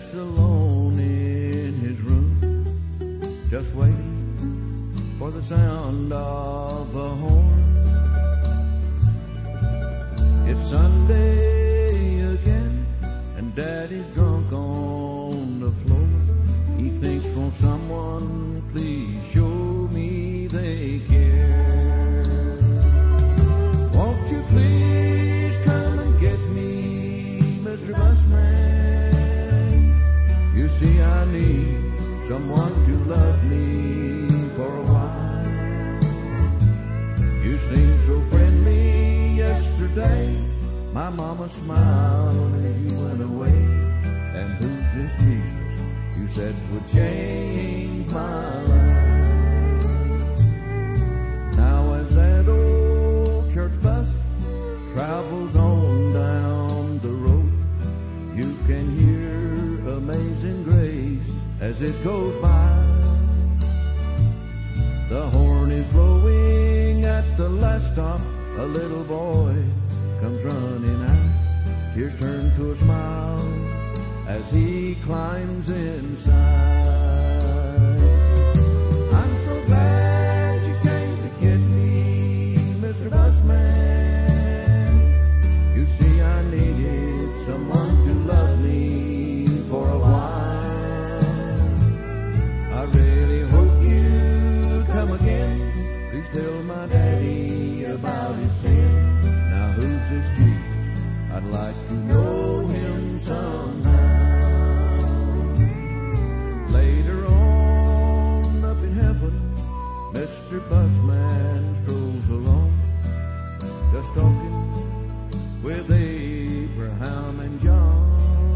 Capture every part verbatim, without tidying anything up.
sits alone in his room, just waiting for the sound of a horn. It's Sunday again, and Daddy's drunk on the floor. He thinks, won't someone please show me they care? Won't you please come and get me, Mister Busman? You see, I need someone to love me for a while. You seemed so friendly yesterday. My mama smiled as you went away. And who's this Jesus you said would change my life? Now as that old church bus travels on down the road, you can hear Amazing Grace as it goes by. The horn is blowing at the last stop. A little boy comes running out, tears turn to a smile as he climbs inside. I'm so glad you came to get me, Mister Busman. You see, I needed someone to love me for a while. I really hope you come again. Please tell my daddy about his sin. Now who's this Jesus? I'd like to know him somehow. Later on up in heaven, Mister Busman strolls along, just talking with Abraham and John.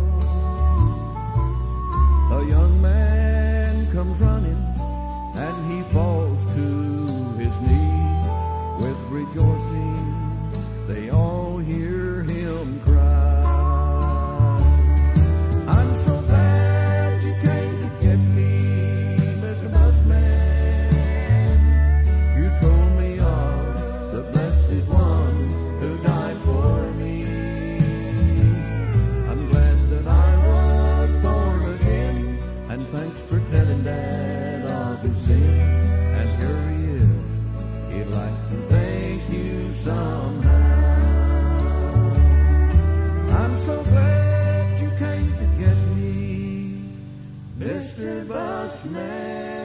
A young man comes running and he falls to his knees. With rejoicing they all hear him cry. I'm so glad you came to get me, Mister Busman. You told me of the blessed one who died for me. I'm glad that I was born again, and thanks for telling Dad of his sin. And here he is, he'd like to thank you somehow. I'm so glad you came to get me, Mister Busman.